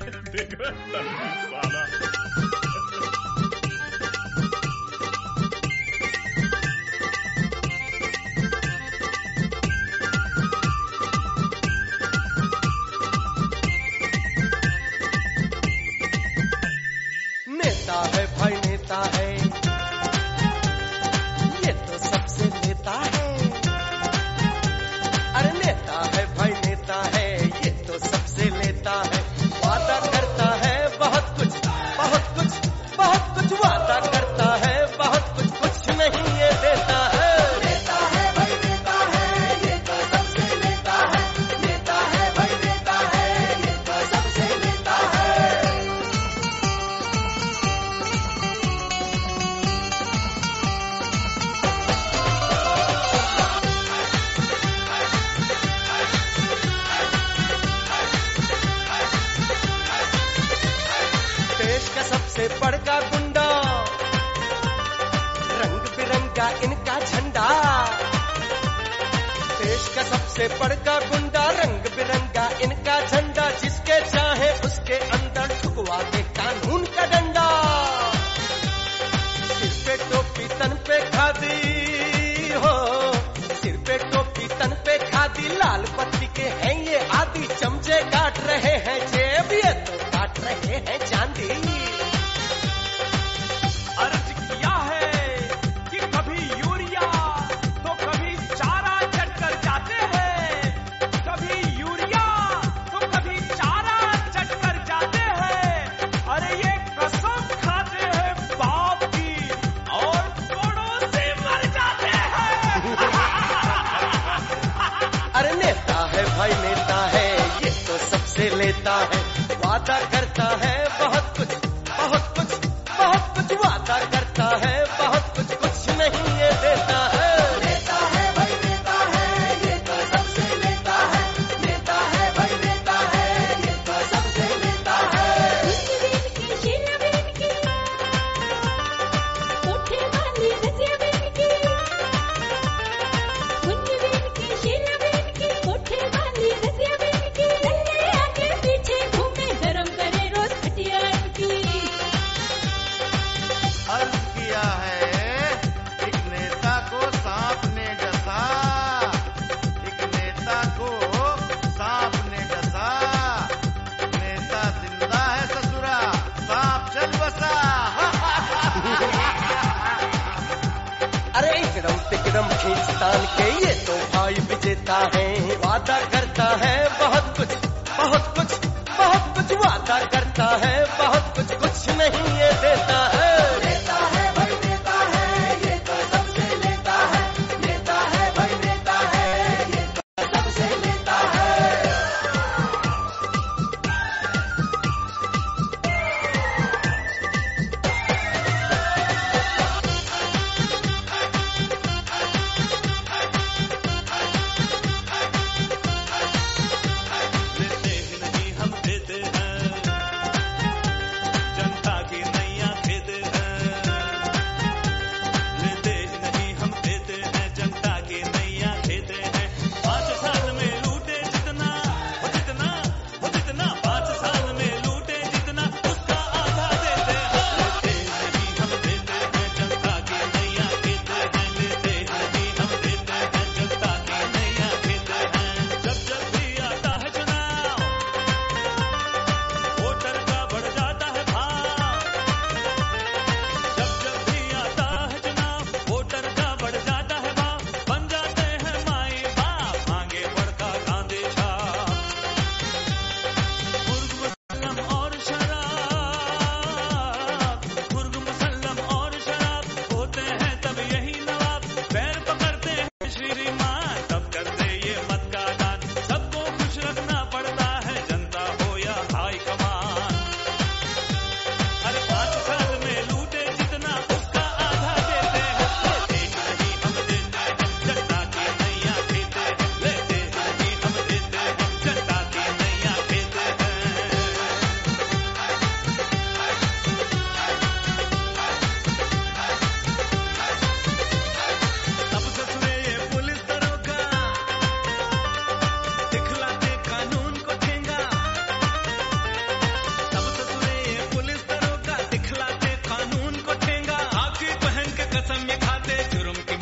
देख रहा साला। नेता है भाई नेता है, ये तो सबसे लेता है। अरे नेता है भाई नेता है, ये तो सबसे लेता है। वादा करता है बहुत कुछ, बहुत कुछ, बहुत कुछ वादा करता है, बहुत कुछ, कुछ नहीं ये देता है। नेता है भाई नेता है, ये तो सबसे लेता है। नेता है भाई नेता है, ये तो सबसे लेता है। देश का सबसे बड़का गुंडा, रंग बिरंगा इनका झंडा। देश का सबसे बड़का गुंडा, रंग बिरंगा इनका झंडा। जिसके चाहे उसके अंदर ठुकवा दे कानून का डंडा। सिर पे टोपी तन पे खादी हो, सिर पे टोपी तन पे खादी। लाल पत्ती के हैं ये आदि, चमचे काट रहे हैं जेब, ये तो काट रहे हैं चांदी। अर्ज किया है कि कभी यूरिया तो कभी चारा चढ़कर जाते हैं, कभी यूरिया तो कभी चारा चढ़कर जाते हैं। अरे ये कसम खाते हैं बाप की और पड़ोसी मर जाते हैं। अरे नेता है भाई नेता है, ये तो सबसे लेता है। वादा करता है बहुत कुछ, बहुत कुछ, बहुत कुछ वादा करता है, बहुत कुछ, कुछ नहीं ये देता है। नेता है भाई नेता है, ये तो सबसे लेता है। नेता है भाई नेता है, ये तो सबसे लेता है। अर्ज किया है एक नेता को सांप ने डसा, एक नेता को सांप ने डसा। नेता जिंदा है ससुरा, सांप चल बसा। अरे एकदम तिकड़म खींचतान के ये तो भाई विजेता है। वादा करता है बहुत कुछ, बहुत कुछ, बहुत कुछ वादा करता है, बहुत कुछ, कुछ नहीं ये देता है। नेता है भाई नेता है, ये तो सबसे लेता है। नेता है भाई नेता है, ये तो सबसे लेता है। लेते ही नहीं हम देते हैं, जुर्म की